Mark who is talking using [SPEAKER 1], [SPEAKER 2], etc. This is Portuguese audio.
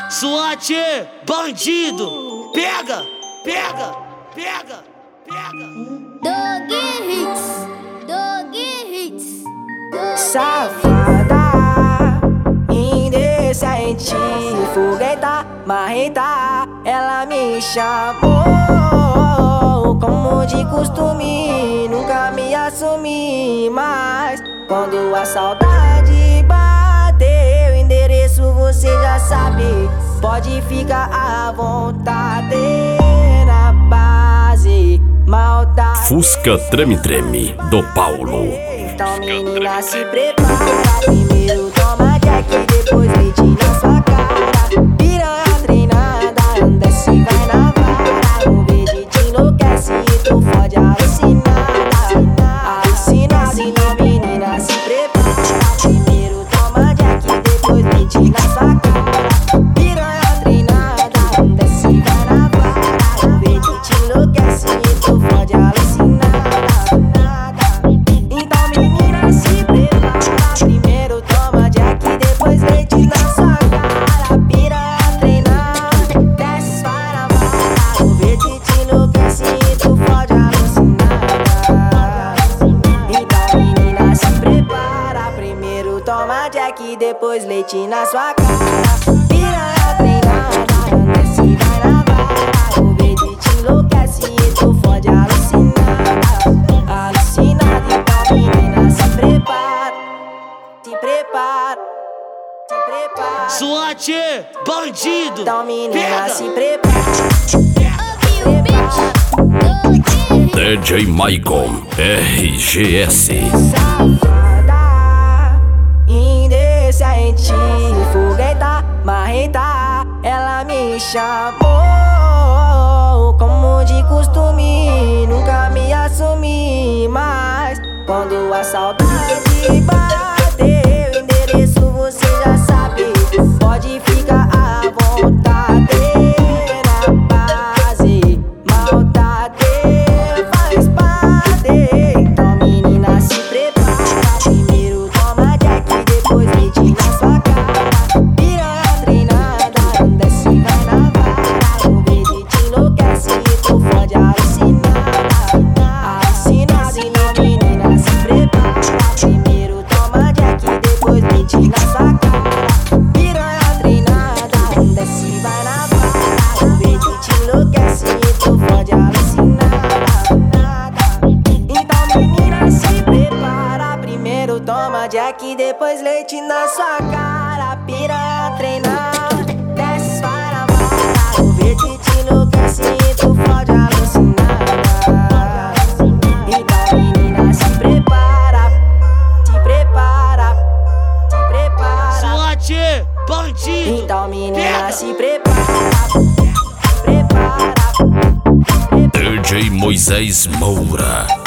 [SPEAKER 1] SWAT, bandido, pega, pega, pega, pega.
[SPEAKER 2] Dog Hits.
[SPEAKER 3] Safada, indecente, fogueta, marreta. Ela me chamou como de costume, nunca me assumi. Mas quando a saudade bateu, endereço você já sabe. Pode ficar à vontade na base, maldade.
[SPEAKER 4] Fusca Treme Treme do Paulo.
[SPEAKER 3] Então menina se prepara, primeiro toma Jack, depois leite na sua cara. Piranha treinada, desce e vai na vara. O verde te enlouquece e tu fode alucinada. Alucinada, então menina se prepara, primeiro toma Jack, depois leite na sua cara. Piranha treinada, desce e vai na vara. O verde te enlouquece e tu fode alucinada. Se prepara, primeiro toma Jack, depois leite na sua cara. Piranha treinada, desce para a vara. O verde te enlouquece e tu fode alucinada. Então menina se prepara, primeiro toma Jack, depois leite na sua cara. Piranha treinada, desce e vai na vara. O verde te enlouquece e tu fode alucinada. Alucinada, então menina se prepara, se prepara, se prepara.
[SPEAKER 1] SWAT, bandido,
[SPEAKER 3] Então menina
[SPEAKER 1] pega,
[SPEAKER 3] se prepara,
[SPEAKER 4] DJ Maicon RGS.
[SPEAKER 3] Safada, indecente, fogueta, marreta. Ela me chamou como de costume, nunca me assumi. Mas quando a saudade bateu, endereço você já sabe. Pode ficar à vontade na base, maldade faz parte. Então menina se prepara, primeiro toma Jack, depois leite na sua cara. Piranha treinada, desce e vai na vara. O verde te enlouquece e tu fode alucinada. Alucinada, então menina se prepara, primeiro toma Jack, depois leite na sua cara. Piranha treinada, desce e vai na vara. O verde te enlouquece e tu fode alucinada. Então menina se prepara, primeiro toma Jack, depois leite na sua cara. Piranha treinada, desce para a vara. O verde te enlouquece e tu fode alucinada. Então menina se prepara, se prepara, se prepara.
[SPEAKER 1] SWAT, bandido,
[SPEAKER 3] Então menina
[SPEAKER 1] pega,
[SPEAKER 3] se prepara, se prepara.
[SPEAKER 4] DJ Moisés Moura.